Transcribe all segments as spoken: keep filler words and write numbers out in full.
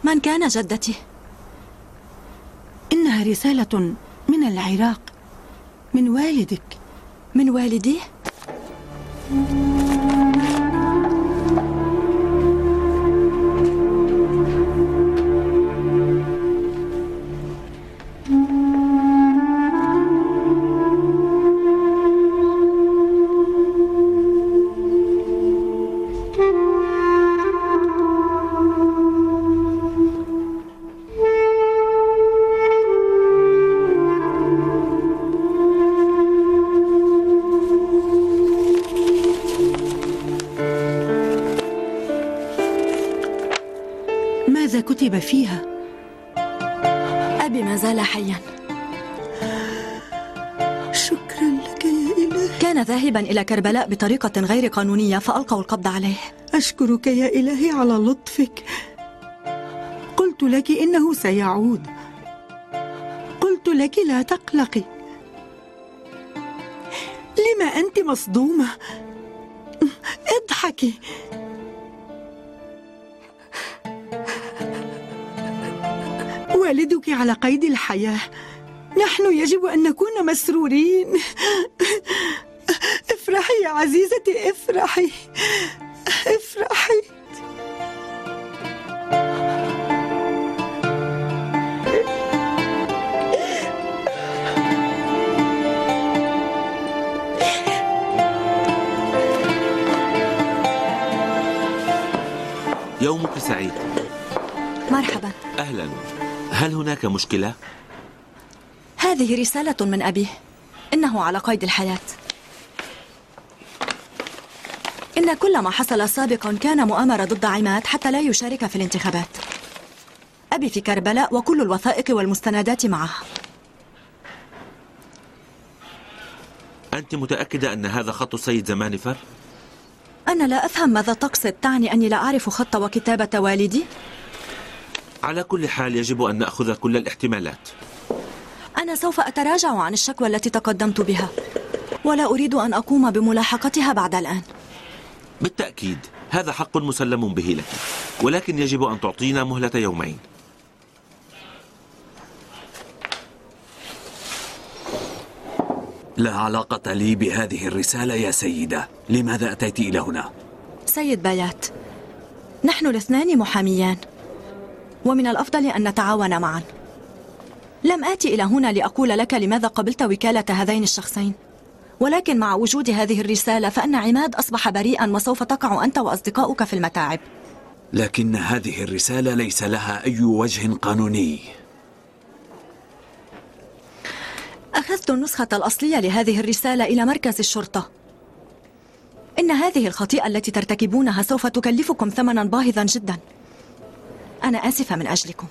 من كان جدتي؟ إنها رسالة من العراق، من والدك. من والدي؟ ماذا كتب فيها؟ أبي ما زال حيا. شكرا لك يا إلهي. كان ذاهبا إلى كربلاء بطريقة غير قانونية فألقوا القبض عليه. أشكرك يا إلهي على لطفك. قلت لك إنه سيعود، قلت لك لا تقلقي. لما أنت مصدومة؟ اضحكي. والدك على قيد الحياة، نحن يجب أن نكون مسرورين. افرحي يا عزيزتي، افرحي افرحي. يومك سعيد. مرحبا. أهلا. هل هناك مشكلة؟ هذه رسالة من أبيه، إنه على قيد الحياة. إن كل ما حصل سابقا كان مؤامرة ضد عماد حتى لا يشارك في الانتخابات. أبي في كربلاء وكل الوثائق والمستندات معه. أنت متأكدة أن هذا خط السيد زمانفر؟ أنا لا أفهم ماذا تقصد. تعني أني لا أعرف خط وكتابة والدي؟ على كل حال يجب أن نأخذ كل الاحتمالات. أنا سوف أتراجع عن الشكوى التي تقدمت بها، ولا أريد أن أقوم بملاحقتها بعد الآن. بالتأكيد هذا حق مسلم به لك، ولكن يجب أن تعطينا مهلة يومين. لا علاقة لي بهذه الرسالة يا سيدة. لماذا أتيت إلى هنا؟ سيد بايات، نحن الاثنان محاميان، ومن الأفضل أن نتعاون معا. لم آتي إلى هنا لأقول لك لماذا قبلت وكالة هذين الشخصين، ولكن مع وجود هذه الرسالة فإن عماد أصبح بريئا وسوف تقع أنت وأصدقاؤك في المتاعب. لكن هذه الرسالة ليس لها أي وجه قانوني. أخذت النسخة الأصلية لهذه الرسالة إلى مركز الشرطة. إن هذه الخطيئة التي ترتكبونها سوف تكلفكم ثمنا باهظا جدا. أنا آسفة من أجلكم.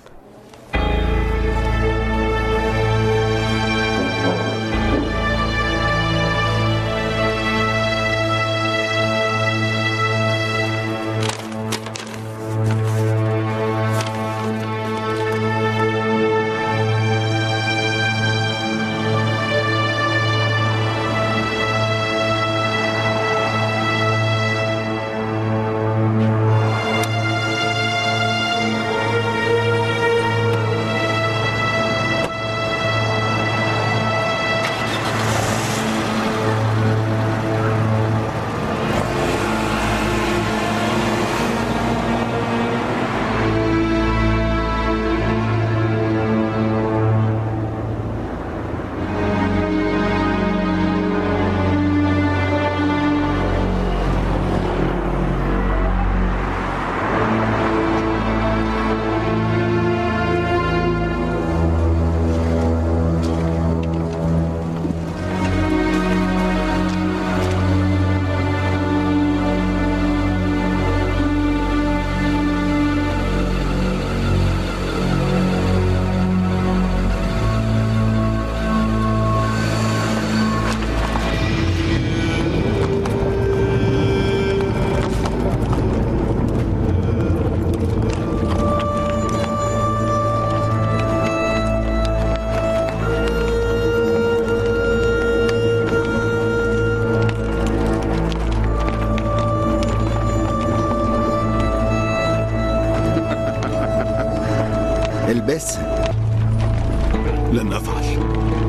البسها. لن أفعل.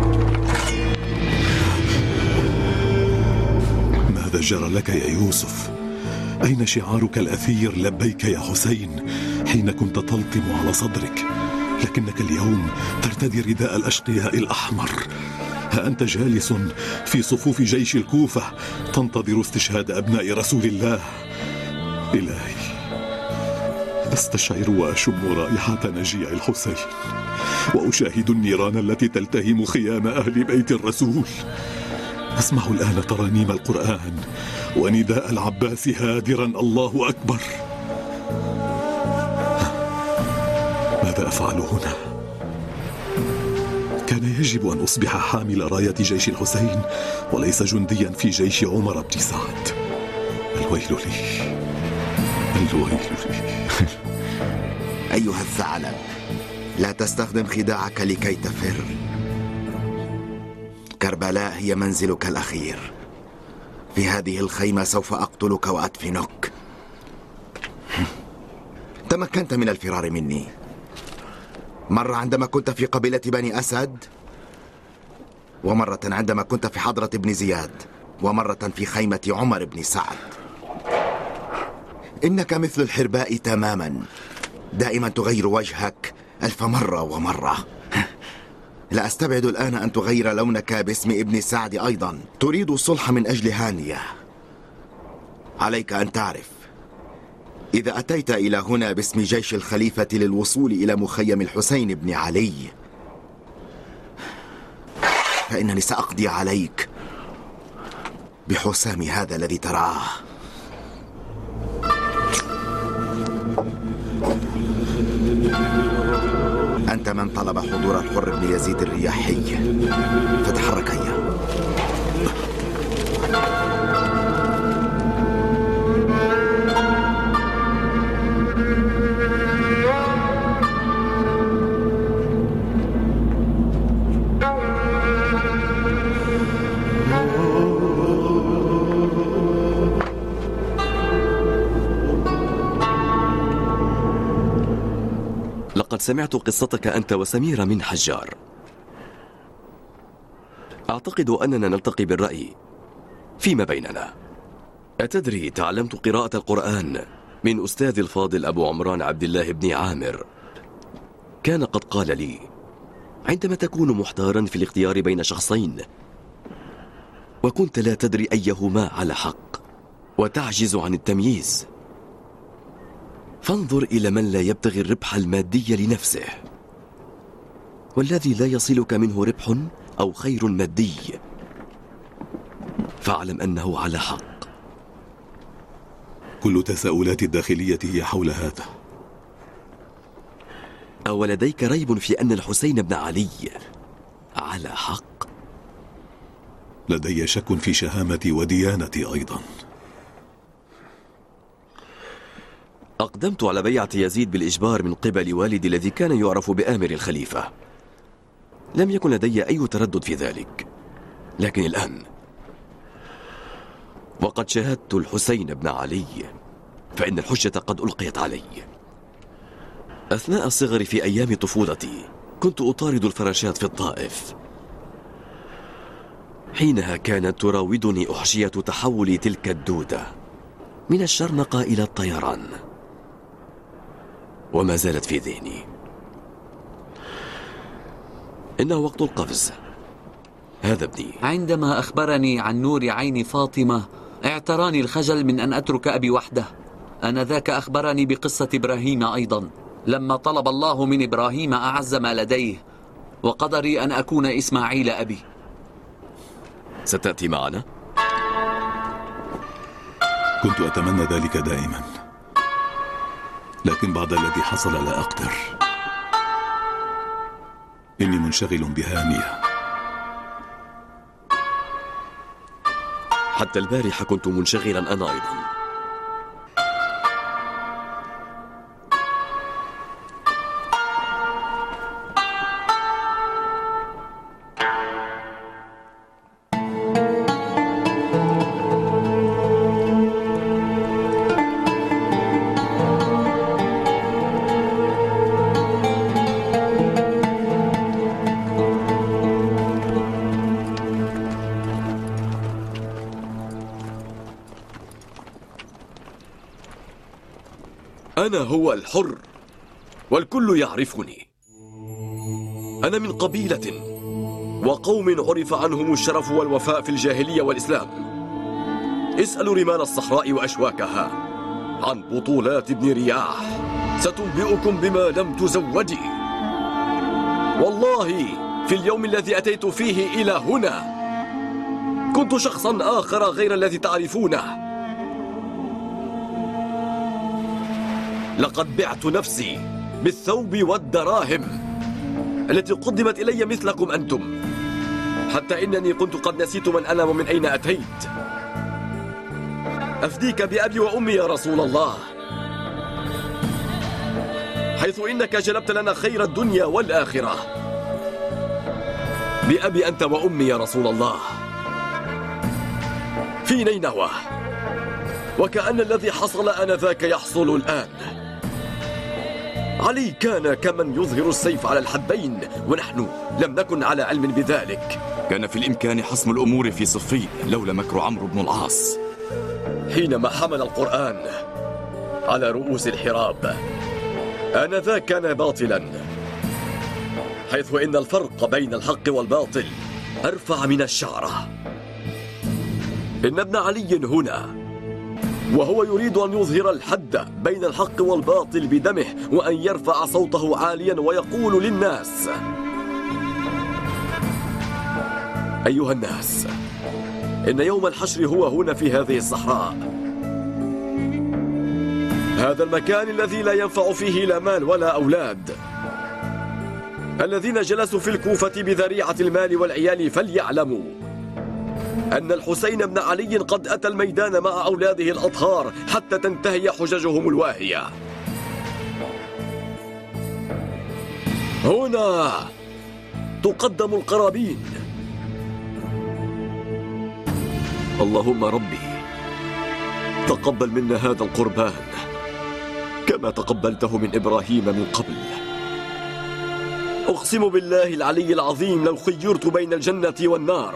ماذا جرى لك يا يوسف؟ أين شعارك الأثير لبيك يا حسين حين كنت تلطم على صدرك؟ لكنك اليوم ترتدي رداء الأشقياء الأحمر. ها أنت جالس في صفوف جيش الكوفة تنتظر استشهاد أبناء رسول الله. إلهي، أستشعر وأشم رائحة نجيع الحسين، وأشاهد النيران التي تلتهم خيام أهل بيت الرسول. أسمع الآن ترانيم القرآن ونداء العباس هادرا الله أكبر. ماذا أفعل هنا؟ كان يجب أن أصبح حامل راية جيش الحسين وليس جنديا في جيش عمر بن سعد. الويل لي، الويل لي. أيها الثعلب، لا تستخدم خداعك لكي تفر. كربلاء هي منزلك الأخير. في هذه الخيمة سوف أقتلك وأدفنك. تمكنت من الفرار مني مرة عندما كنت في قبيلة بني أسد، ومرة عندما كنت في حضرة ابن زياد، ومرة في خيمة عمر بن سعد. إنك مثل الحرباء تماما، دائما تغير وجهك ألف مرة ومرة. لا أستبعد الآن أن تغير لونك باسم ابن سعد أيضا. تريد الصلح من أجل هانية. عليك أن تعرف، إذا أتيت إلى هنا باسم جيش الخليفة للوصول إلى مخيم الحسين بن علي، فإنني سأقضي عليك بحسام هذا الذي تراه. أنت من طلب حضور الحر بن يزيد الرياحي، فتحرك هيا. لقد سمعت قصتك أنت وسميرة من حجار. أعتقد أننا نلتقي بالرأي فيما بيننا. أتدري، تعلمت قراءة القرآن من أستاذ الفاضل أبو عمران عبد الله بن عامر. كان قد قال لي: عندما تكون محتارا في الاختيار بين شخصين وكنت لا تدري أيهما على حق وتعجز عن التمييز، فانظر إلى من لا يبتغي الربح المادي لنفسه، والذي لا يصلك منه ربح أو خير مادي، فاعلم أنه على حق. كل تساؤلات الداخلية هي حول هذا. أو لديك ريب في أن الحسين بن علي على حق؟ لدي شك في شهامتي وديانتي أيضا. أقدمت على بيعة يزيد بالإجبار من قبل والدي الذي كان يعرف بآمر الخليفة. لم يكن لدي أي تردد في ذلك، لكن الآن وقد شاهدت الحسين بن علي فإن الحجة قد ألقيت علي. أثناء الصغر في أيام طفولتي كنت أطارد الفراشات في الطائف. حينها كانت تراودني أحشية تحول تلك الدودة من الشرنقة إلى الطيران، وما زالت في ذهني. إنه وقت القفز. هذا ابني. عندما أخبرني عن نور عين فاطمة اعتراني الخجل من أن أترك أبي وحده. آنذاك أخبرني بقصة إبراهيم أيضا، لما طلب الله من إبراهيم أعز ما لديه، وقدري أن أكون إسماعيل أبي. ستأتي معنا؟ كنت أتمنى ذلك دائما، لكن بعد الذي حصل لا أقدر. إني منشغل بهانية. حتى البارحة كنت منشغلا أنا أيضا. أنا هو الحر، والكل يعرفني. أنا من قبيلة وقوم عرف عنهم الشرف والوفاء في الجاهلية والإسلام. اسألوا رمال الصحراء وأشواكها عن بطولات ابن رياح، ستنبئكم بما لم تزودي. والله في اليوم الذي أتيت فيه إلى هنا كنت شخصا آخر غير الذي تعرفونه. لقد بعت نفسي بالثوب والدراهم التي قدمت إلي مثلكم أنتم، حتى إنني كنت قد نسيت من أنا ومن أين أتيت. أفديك بأبي وأمي يا رسول الله، حيث إنك جلبت لنا خير الدنيا والآخرة. بأبي أنت وأمي يا رسول الله. في نينوى، وكأن الذي حصل آنذاك يحصل الآن. علي كان كمن يظهر السيف على الحدين، ونحن لم نكن على علم بذلك. كان في الإمكان حسم الأمور في صفين لولا مكر عمرو بن العاص. حينما حمل القرآن على رؤوس الحراب آنذاك كان باطلا، حيث إن الفرق بين الحق والباطل أرفع من الشعرة. إن ابن علي هنا وهو يريد أن يظهر الحد بين الحق والباطل بدمه، وأن يرفع صوته عاليا ويقول للناس: أيها الناس، إن يوم الحشر هو هنا في هذه الصحراء، هذا المكان الذي لا ينفع فيه لا مال ولا أولاد. الذين جلسوا في الكوفة بذريعة المال والعيال فليعلموا أن الحسين بن علي قد أتى الميدان مع أولاده الأطهار حتى تنتهي حججهم الواهية. هنا تقدم القرابين. اللهم ربي تقبل منا هذا القربان كما تقبلته من إبراهيم من قبل. أقسم بالله العلي العظيم لو خيرت بين الجنة والنار،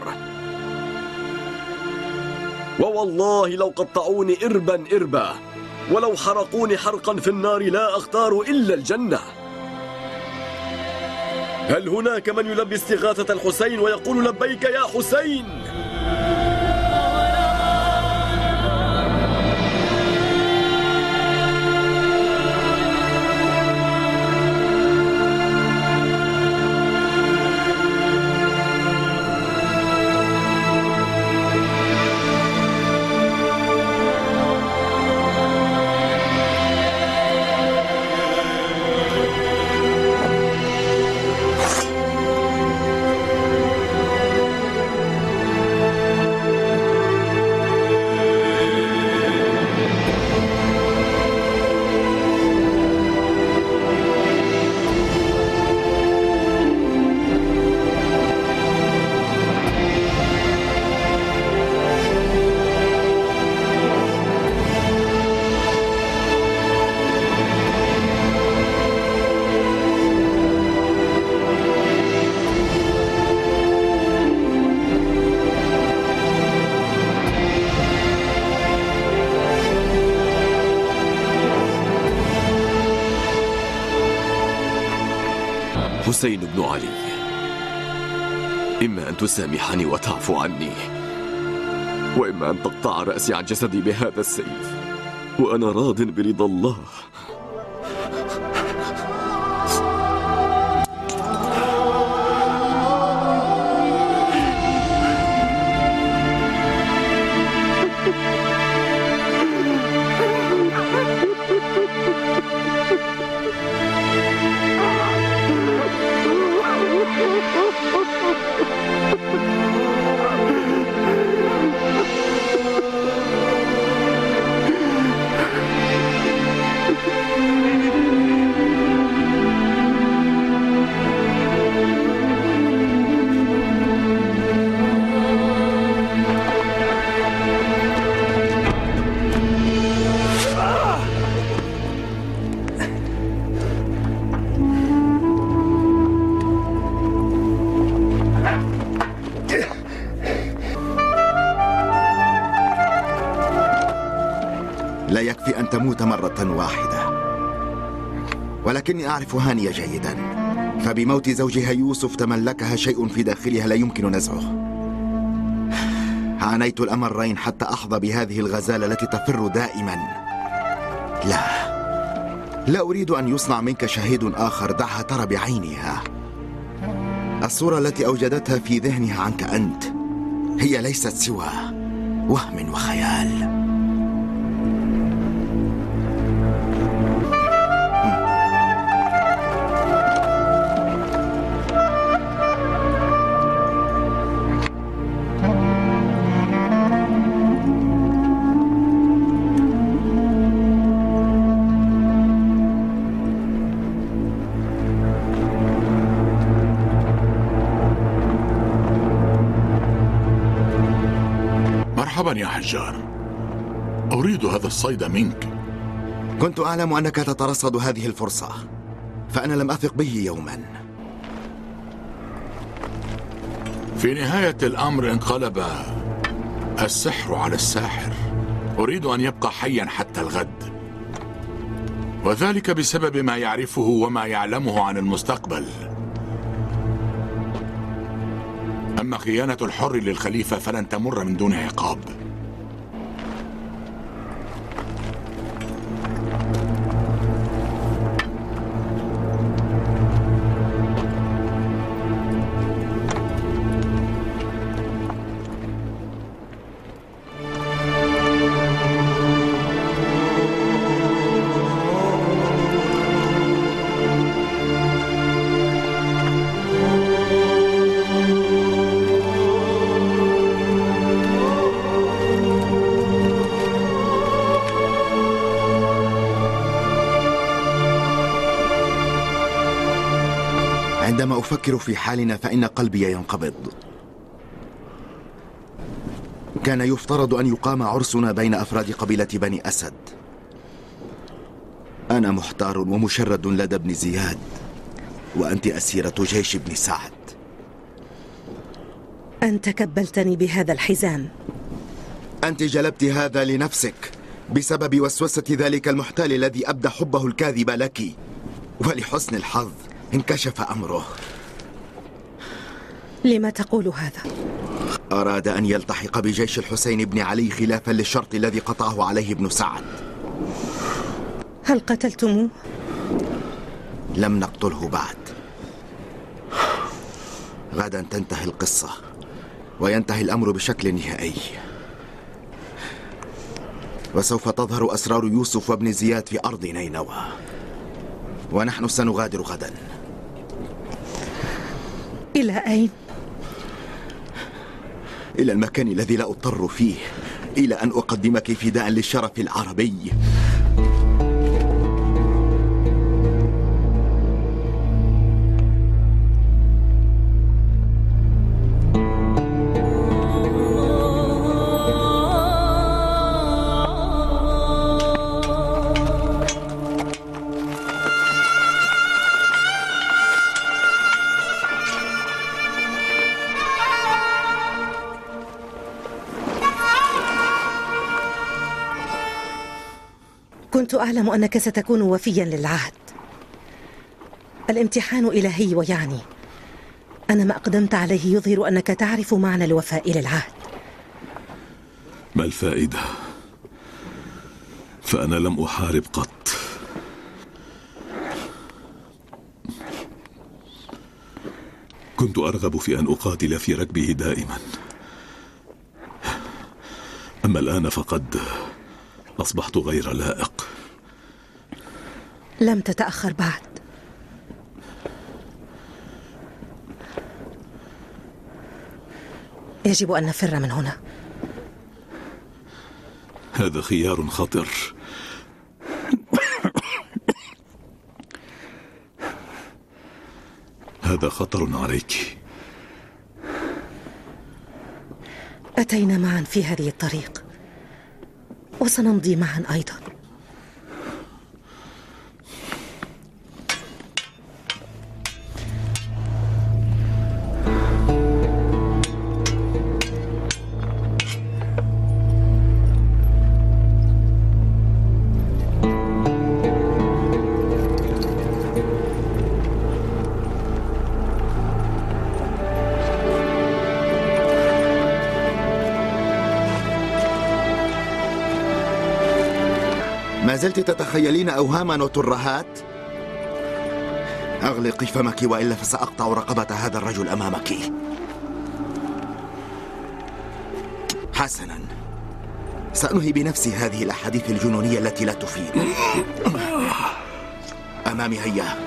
ووالله لو قطعوني إربا إربا، ولو حرقوني حرقا في النار لا أختار إلا الجنة. هل هناك من يلبي استغاثة الحسين ويقول لبيك يا حسين؟ حسين بن علي، إما أن تسامحني وتعفو عني، وإما أن تقطع رأسي عن جسدي بهذا السيف، وأنا راض برضا الله. لا يكفي أن تموت مرة واحدة. ولكني أعرف هانية جيدا، فبموت زوجها يوسف تملكها شيء في داخلها لا يمكن نزعه. عانيت الأمرين حتى أحظى بهذه الغزالة التي تفر دائما. لا لا أريد أن يصنع منك شهيد آخر، دعها ترى بعينها. الصورة التي أوجدتها في ذهنها عنك أنت هي ليست سوى وهم وخيال. مرحبا يا حجار، أريد هذا الصيد منك. كنت أعلم أنك تترصد هذه الفرصة، فأنا لم أثق به يوما. في نهاية الأمر انقلب السحر على الساحر. أريد أن يبقى حيا حتى الغد، وذلك بسبب ما يعرفه وما يعلمه عن المستقبل. أما خيانة الحر للخليفة فلن تمر من دون عقاب. عندما أفكر في حالنا فإن قلبي ينقبض. كان يفترض أن يقام عرسنا بين أفراد قبيلة بني أسد. أنا محتار ومشرد لدى ابن زياد، وأنت أسيرة جيش ابن سعد. أنت كبلتني بهذا الحزام. أنت جلبت هذا لنفسك بسبب وسوسة ذلك المحتال الذي أبدى حبه الكاذب لك، ولحسن الحظ انكشف أمره. لما تقول هذا؟ أراد أن يلتحق بجيش الحسين بن علي خلافا للشرط الذي قطعه عليه ابن سعد. هل قتلتموه؟ لم نقتله بعد. غدا تنتهي القصة وينتهي الأمر بشكل نهائي، وسوف تظهر أسرار يوسف وابن زياد في أرض نينوى، ونحن سنغادر غدا. إلى أين؟ إلى المكان الذي لا أضطر فيه إلى أن أقدمك فداء للشرف العربي. كنت أعلم أنك ستكون وفيا للعهد. الامتحان إلهي، ويعني أن ما أقدمت عليه يظهر أنك تعرف معنى الوفاء للعهد. ما الفائدة؟ فأنا لم أحارب قط. كنت أرغب في أن أقاتل في ركبه دائما، أما الآن فقد أصبحت غير لائق. لم تتأخر بعد. يجب أن نفر من هنا. هذا خيار خطر. هذا خطر عليك. أتينا معا في هذه الطريق، وسنمضي معا أيضا. زلت تتخيلين أوهاما وترهات؟ أغلقي فمك وإلا فسأقطع رقبة هذا الرجل أمامك. حسنا، سأنهي بنفسي هذه الأحاديث الجنونية التي لا تفيد. أمامي هيا.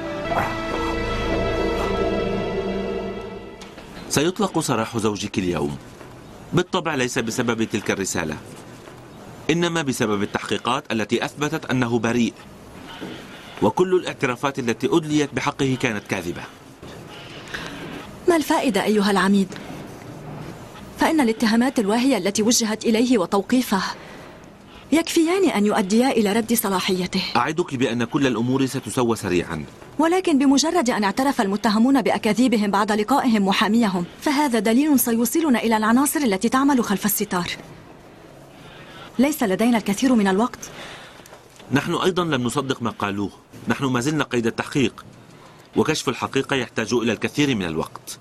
سيطلق سراح زوجك اليوم، بالطبع ليس بسبب تلك الرسالة، إنما بسبب التحقيقات التي أثبتت أنه بريء، وكل الاعترافات التي أدليت بحقه كانت كاذبة. ما الفائدة أيها العميد؟ فإن الاتهامات الواهية التي وجهت إليه وتوقيفه يكفيان أن يؤديا إلى رد صلاحيته. أعدك بأن كل الأمور ستسوى سريعا، ولكن بمجرد أن اعترف المتهمون بأكاذيبهم بعد لقائهم محاميهم فهذا دليل سيوصلنا إلى العناصر التي تعمل خلف الستار. ليس لدينا الكثير من الوقت. نحن أيضا لم نصدق ما قالوه، نحن ما زلنا قيد التحقيق، وكشف الحقيقة يحتاج إلى الكثير من الوقت.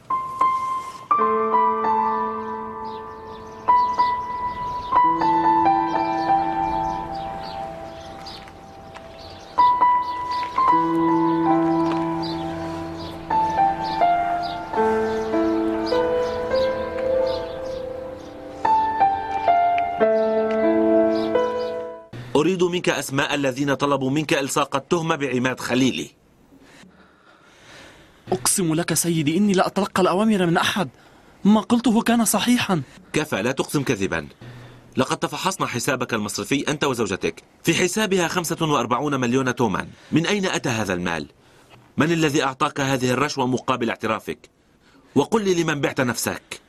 أريد منك أسماء الذين طلبوا منك إلصاق التهمة بعماد خليلي. أقسم لك سيدي إني لا أتلقى الأوامر من أحد، ما قلته كان صحيحا. كفى، لا تقسم كذبا. لقد تفحصنا حسابك المصرفي أنت وزوجتك، في حسابها خمسة وأربعين مليون تومان. من أين أتى هذا المال؟ من الذي أعطاك هذه الرشوة مقابل اعترافك؟ وقل لي لمن بعت نفسك.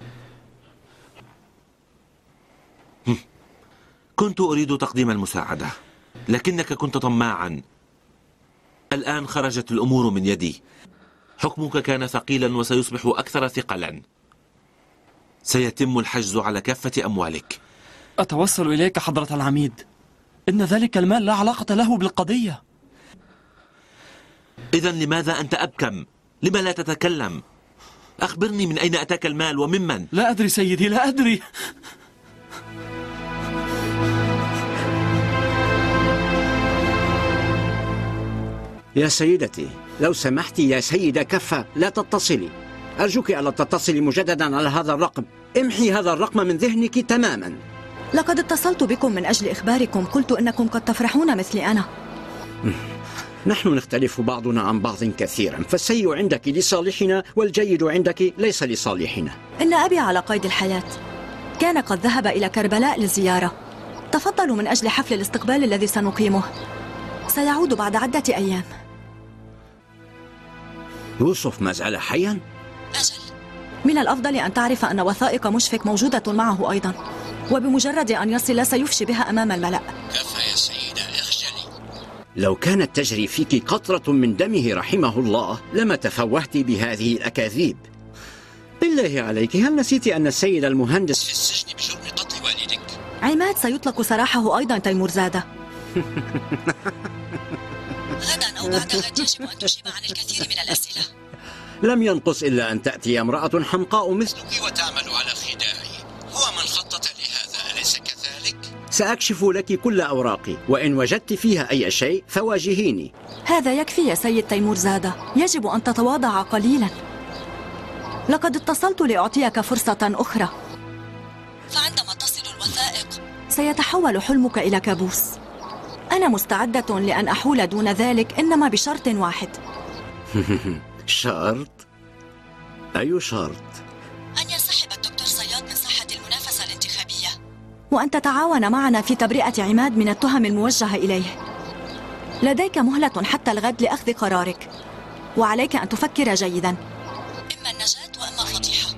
كنت أريد تقديم المساعدة، لكنك كنت طماعا. الآن خرجت الأمور من يدي. حكمك كان ثقيلا وسيصبح أكثر ثقلا. سيتم الحجز على كافة أموالك. أتوسل إليك حضرة العميد، إن ذلك المال لا علاقة له بالقضية. إذن لماذا أنت أبكم؟ لما لا تتكلم؟ أخبرني من أين أتاك المال وممن؟ لا أدري سيدي، لا أدري. يا سيدتي، لو سمحت يا سيدة كفة لا تتصلي، أرجوك ألا تتصلي مجددا على هذا الرقم. امحي هذا الرقم من ذهنك تماما. لقد اتصلت بكم من أجل إخباركم، قلت إنكم قد تفرحون مثلي أنا. نحن نختلف بعضنا عن بعض كثيرا، فالسيء عندك لصالحنا والجيد عندك ليس لصالحنا. إن أبي على قيد الحياة، كان قد ذهب إلى كربلاء للزيارة. تفضلوا من أجل حفل الاستقبال الذي سنقيمه، سيعود بعد عدة أيام. يوسف ما زال حيا؟ أجل. من الأفضل أن تعرف أن وثائق مشفق موجودة معه أيضا، وبمجرد أن يصل سيفشي بها أمام الملأ. كفى يا سيدة، اخجلي. لو كانت تجري فيك قطرة من دمه رحمه الله لما تفوهت بهذه الأكاذيب. بالله عليك، هل نسيت أن السيد المهندس في السجن بجرم قتل والدك؟ عماد سيطلق سراحه أيضا تيمور زادة. غدا أو بعد غد يجب أن تجيب عن الكثير من الأسئلة. لم ينقص إلا أن تأتي امرأة حمقاء مثلك وتعمل على خداعي. هو من خطط لهذا، أليس كذلك؟ سأكشف لك كل أوراقي، وإن وجدت فيها أي شيء فواجهيني. هذا يكفي يا سيد تيمور زادة، يجب أن تتواضع قليلا. لقد اتصلت لأعطيك فرصة أخرى، فعندما تصل الوثائق سيتحول حلمك إلى كابوس. أنا مستعدة لأن أحول دون ذلك، إنما بشرط واحد. شرط؟ أي شرط؟ أن ينسحب الدكتور صياد من ساحة المنافسة الانتخابية، وأن تتعاون معنا في تبرئة عماد من التهم الموجهة إليه. لديك مهلة حتى الغد لأخذ قرارك، وعليك أن تفكر جيدا، إما النجاة وإما الفضيحة.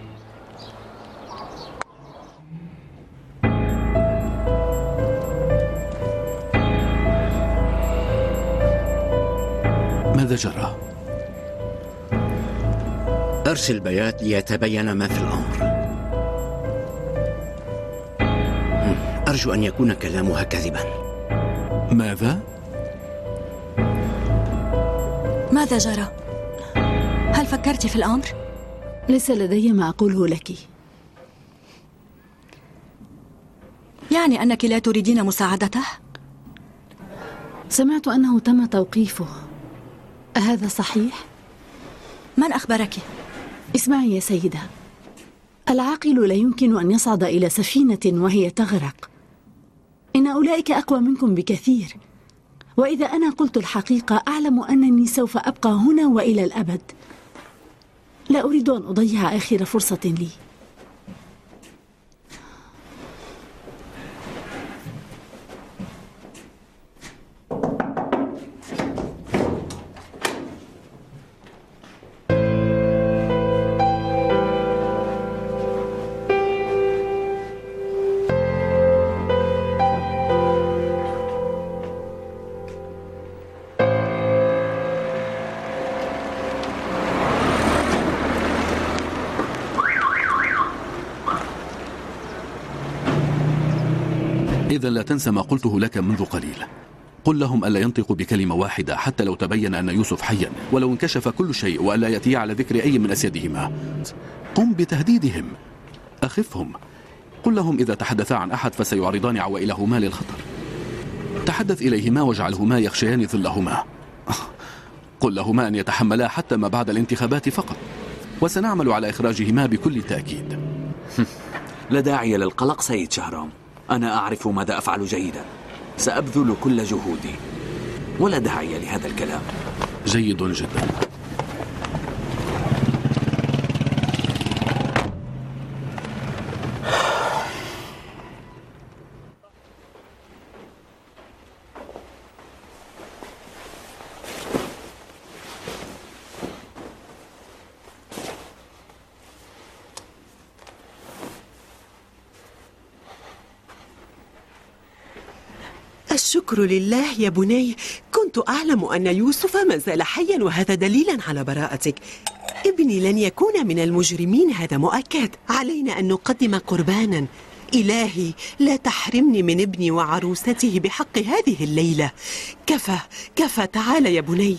ماذا جرى؟ أرسل بيات ليتبين ما في الأمر. أرجو أن يكون كلامها كذبا. ماذا؟ ماذا جرى؟ هل فكرت في الأمر؟ ليس لدي ما أقوله لك. يعني أنك لا تريدين مساعدته؟ سمعت أنه تم توقيفه، أهذا صحيح؟ من أخبرك؟ اسمعي يا سيدة، العاقل لا يمكن أن يصعد إلى سفينة وهي تغرق. إن أولئك أقوى منكم بكثير، وإذا أنا قلت الحقيقة أعلم أنني سوف أبقى هنا وإلى الأبد. لا أريد أن أضيع آخر فرصة لي. إذا لا تنسى ما قلته لك منذ قليل. قل لهم ألا ينطقوا بكلمة واحدة حتى لو تبين أن يوسف حيا، ولو انكشف كل شيء، وألا يأتي على ذكر أي من أسيادهما. قم بتهديدهم، أخفهم. قل لهم إذا تحدثا عن أحد فسيعرضان عوائلهما للخطر. تحدث إليهما واجعلهما يخشيان ظلهما. قل لهما أن يتحملا حتى ما بعد الانتخابات فقط، وسنعمل على إخراجهما بكل تأكيد. لا داعي للقلق سيد شهرام، أنا أعرف ماذا أفعل جيدا. سأبذل كل جهودي، ولا داعي لهذا الكلام. جيد جدا. الشكر لله يا بني، كنت أعلم أن يوسف ما زال حيا، وهذا دليلا على براءتك. ابني لن يكون من المجرمين، هذا مؤكد. علينا أن نقدم قربانا. إلهي لا تحرمني من ابني وعروسته بحق هذه الليلة. كفى كفى، تعال يا بني.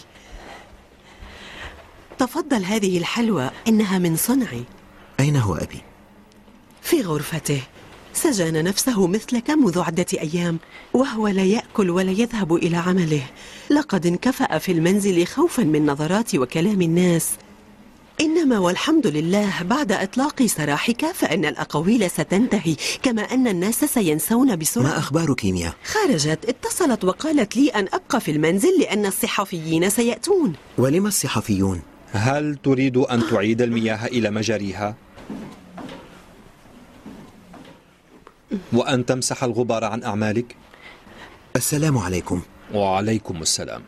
تفضل، هذه الحلوى إنها من صنعي. أين هو أبي؟ في غرفته، سجن نفسه مثلك منذ عدة أيام، وهو لا يأكل ولا يذهب إلى عمله. لقد انكفأ في المنزل خوفا من نظرات وكلام الناس. إنما والحمد لله، بعد إطلاق سراحك فإن الأقاويل ستنتهي، كما أن الناس سينسون بسرعة. ما أخبار كيمياء؟ خرجت، اتصلت وقالت لي أن أبقى في المنزل لأن الصحفيين سيأتون. ولما الصحفيون؟ هل تريد أن تعيد المياه إلى مجاريها؟ وأن تمسح الغبار عن أعمالك؟ السلام عليكم. وعليكم السلام.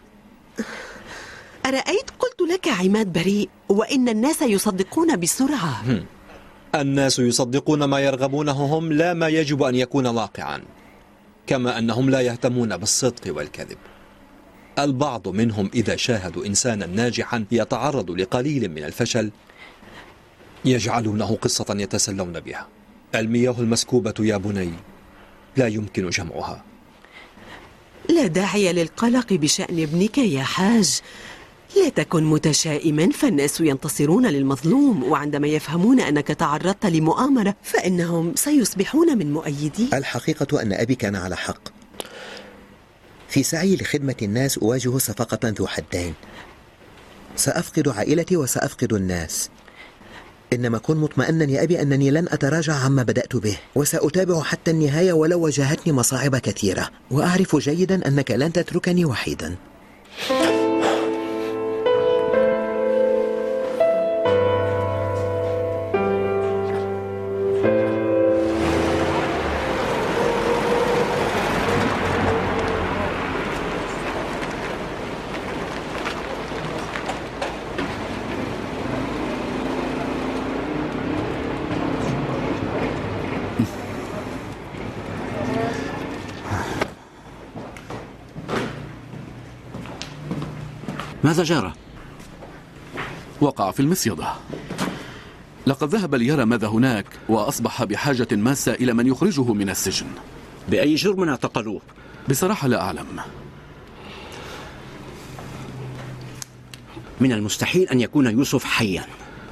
أرأيت قلت لك عماد بريء، وإن الناس يصدقون بسرعة. هم. الناس يصدقون ما يرغبونه هم، لا ما يجب أن يكون واقعا، كما أنهم لا يهتمون بالصدق والكذب. البعض منهم إذا شاهدوا إنسانا ناجحا يتعرض لقليل من الفشل يجعلونه قصة يتسلون بها. المياه المسكوبة يا بني لا يمكن جمعها. لا داعي للقلق بشأن ابنك يا حاج. لا تكن متشائما، فالناس ينتصرون للمظلوم، وعندما يفهمون أنك تعرضت لمؤامرة فإنهم سيصبحون من مؤيدي. الحقيقة أن أبي كان على حق. في سعي لخدمة الناس أواجه صفقة ذو حدين. سأفقد عائلتي وسأفقد الناس. إنما كن مطمئنا يا أبي أنني لن أتراجع عما بدأت به، وسأتابع حتى النهاية ولو واجهتني مصاعب كثيرة، وأعرف جيدا أنك لن تتركني وحيدا. ماذا جرى؟ وقع في المصيدة. لقد ذهب ليرى ماذا هناك، وأصبح بحاجة ماسة إلى من يخرجه من السجن. بأي جرم اعتقلوه؟ بصراحة لا أعلم. من المستحيل أن يكون يوسف حيا.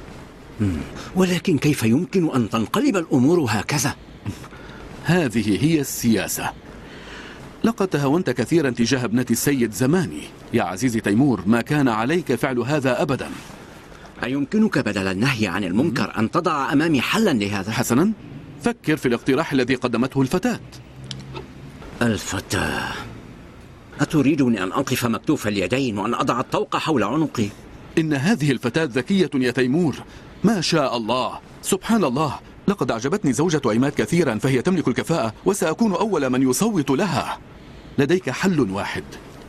ولكن كيف يمكن أن تنقلب الأمور هكذا؟ هذه هي السياسة. لقد تهاونت كثيرا تجاه ابنة السيد زماني. يا عزيزي تيمور، ما كان عليك فعل هذا أبدا. أيمكنك بدل النهي عن المنكر أن تضع أمامي حلا لهذا؟ حسنا، فكر في الاقتراح الذي قدمته الفتاة. الفتاة؟ أتريدني أن أقف مكتوف اليدين وأن أضع الطوق حول عنقي؟ إن هذه الفتاة ذكية يا تيمور، ما شاء الله، سبحان الله. لقد أعجبتني زوجة عماد كثيرا، فهي تملك الكفاءة وسأكون أول من يصوت لها. لديك حل واحد.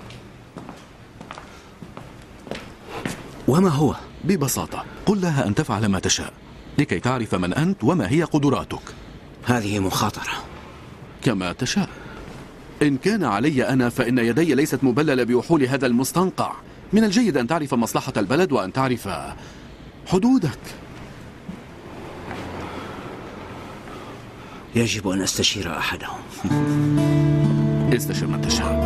وما هو؟ ببساطة، قل لها أن تفعل ما تشاء لكي تعرف من أنت وما هي قدراتك. هذه مخاطرة. كما تشاء. إن كان علي أنا فإن يدي ليست مبللة بوحول هذا المستنقع. من الجيد أن تعرف مصلحة البلد وأن تعرف حدودك. يجب أن أستشير أحدهم. استشر من تشاء.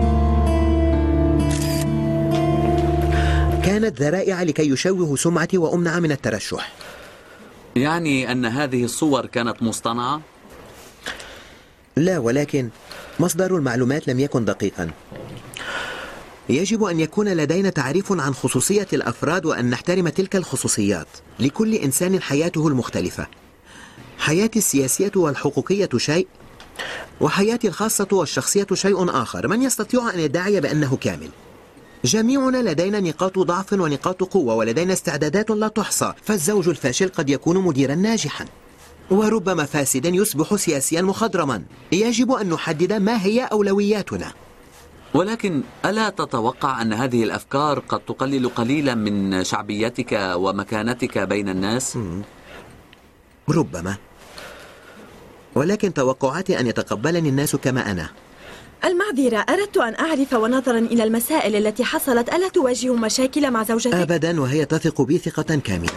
كانت ذرائع لكي يشوه سمعتي وأمنع من الترشح. يعني أن هذه الصور كانت مصطنعة؟ لا، ولكن مصدر المعلومات لم يكن دقيقا. يجب أن يكون لدينا تعريف عن خصوصية الأفراد وأن نحترم تلك الخصوصيات. لكل إنسان حياته المختلفة. حياتي السياسية والحقوقية شيء، وحياتي الخاصة والشخصية شيء آخر. من يستطيع أن يدعي بأنه كامل؟ جميعنا لدينا نقاط ضعف ونقاط قوة، ولدينا استعدادات لا تحصى. فالزوج الفاشل قد يكون مديرا ناجحا، وربما فاسدا يصبح سياسيا مخضرما. يجب أن نحدد ما هي أولوياتنا. ولكن ألا تتوقع أن هذه الأفكار قد تقلل قليلا من شعبيتك ومكانتك بين الناس؟ ربما، ولكن توقعاتي أن يتقبلني الناس كما أنا. المعذرة، أردت أن أعرف ونظرا إلى المسائل التي حصلت، ألا تواجه مشاكل مع زوجتك؟ أبدا، وهي تثق بي ثقة كاملة.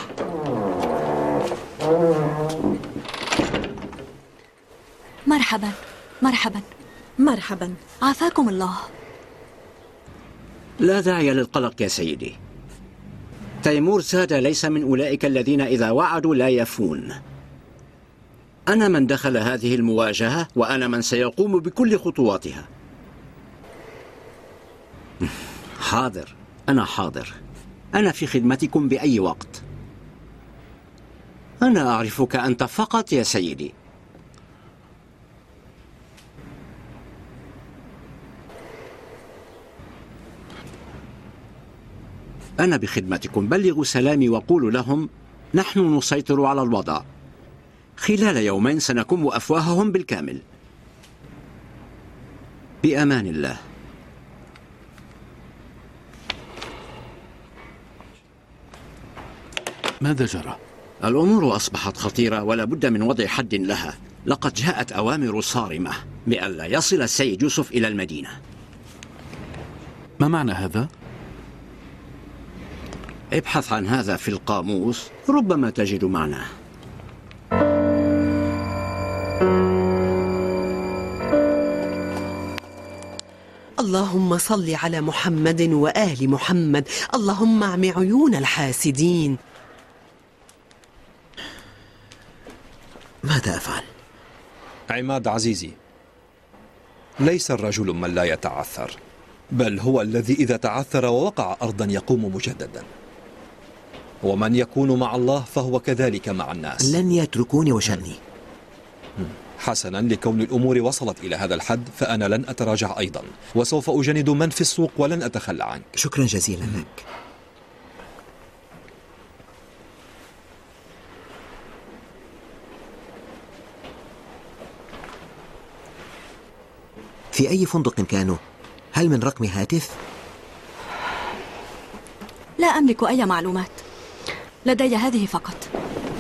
مرحبا مرحبا مرحبا، عافاكم الله. لا داعي للقلق يا سيدي. تيمور سادة ليس من أولئك الذين إذا وعدوا لا يفون. أنا من دخل هذه المواجهة، وأنا من سيقوم بكل خطواتها. حاضر، أنا حاضر. أنا في خدمتكم بأي وقت. أنا أعرفك أنت فقط يا سيدي. أنا بخدمتكم. بلغوا سلامي وقولوا لهم نحن نسيطر على الوضع. خلال يومين سنكم أفواههم بالكامل. بأمان الله. ماذا جرى؟ الأمور أصبحت خطيرة ولا بد من وضع حد لها. لقد جاءت أوامر صارمة بألا يصل السيد يوسف إلى المدينة. ما معنى هذا؟ ابحث عن هذا في القاموس، ربما تجد معناه. اللهم صل على محمد وآل محمد. اللهم اعم عيون الحاسدين. ماذا أفعل؟ عماد عزيزي، ليس الرجل من لا يتعثر، بل هو الذي إذا تعثر ووقع أرضا يقوم مجددا. ومن يكون مع الله فهو كذلك مع الناس. لن يتركوني وشأني. حسنا، لكون الأمور وصلت إلى هذا الحد فأنا لن أتراجع أيضا، وسوف أجند من في السوق ولن أتخلى عنك. شكرا جزيلا لك. في أي فندق كانوا؟ هل من رقم هاتف؟ لا أملك أي معلومات، لدي هذه فقط.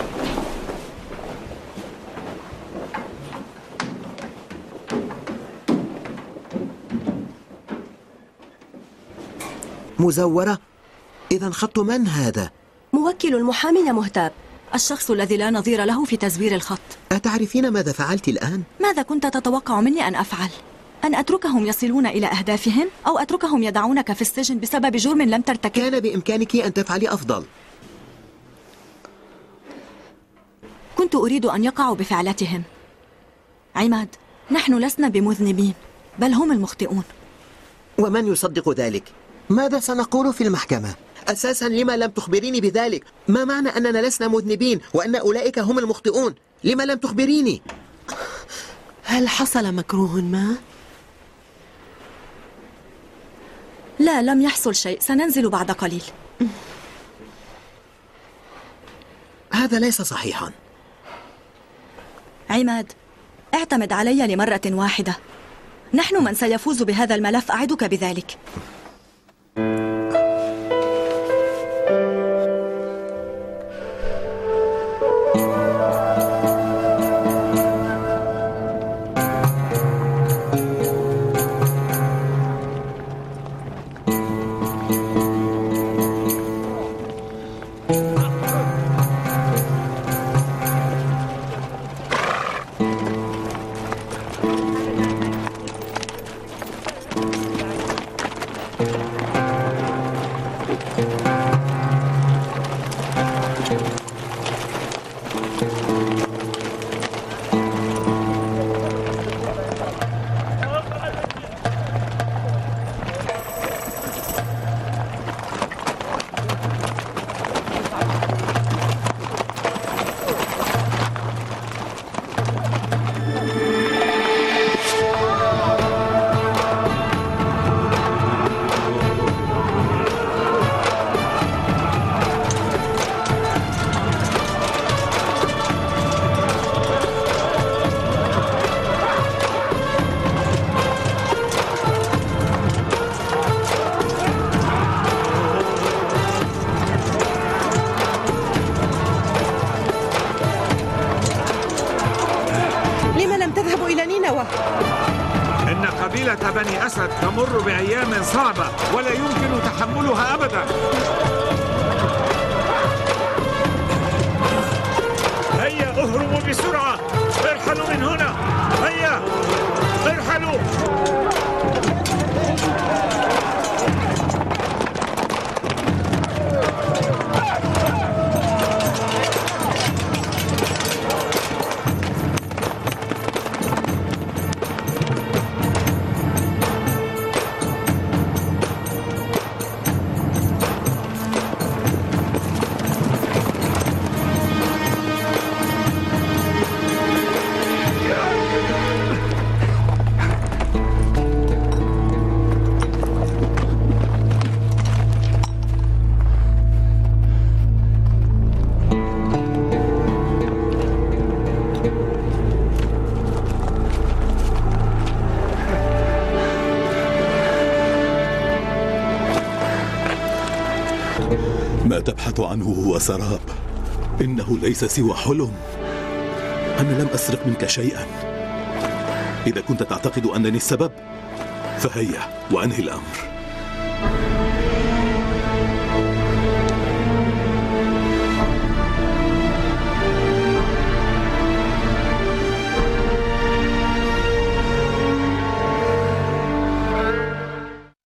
مزورة؟ إذا خط من هذا؟ موكل المحامي مهتاب، الشخص الذي لا نظير له في تزوير الخط. أتعرفين ماذا فعلت الآن؟ ماذا كنت تتوقع مني أن أفعل؟ أن أتركهم يصلون إلى أهدافهم، أو أتركهم يدعونك في السجن بسبب جرم لم ترتكب؟ كان بإمكانك أن تفعلي أفضل. كنت أريد أن يقعوا بفعلتهم. عماد، نحن لسنا بمذنبين. بل هم المخطئون. ومن يصدق ذلك؟ ماذا سنقول في المحكمة؟ أساسا لما لم تخبريني بذلك؟ ما معنى أننا لسنا مذنبين وأن أولئك هم المخطئون؟ لما لم تخبريني؟ هل حصل مكروه ما؟ لا، لم يحصل شيء. سننزل بعد قليل. هذا ليس صحيحا. عماد، اعتمد علي لمرة واحدة. نحن من سيفوز بهذا الملف، أعدك بذلك. بني أسد تمر بأيام صعبة ولا يمكن تحملها أبدا. هيا اهربوا بسرعة، ارحلوا من هنا، هيا ارحلوا. ما تبحث عنه هو سراب، إنه ليس سوى حلم. أنا لم أسرق منك شيئا. إذا كنت تعتقد أنني السبب فهيا وأنهي الأمر.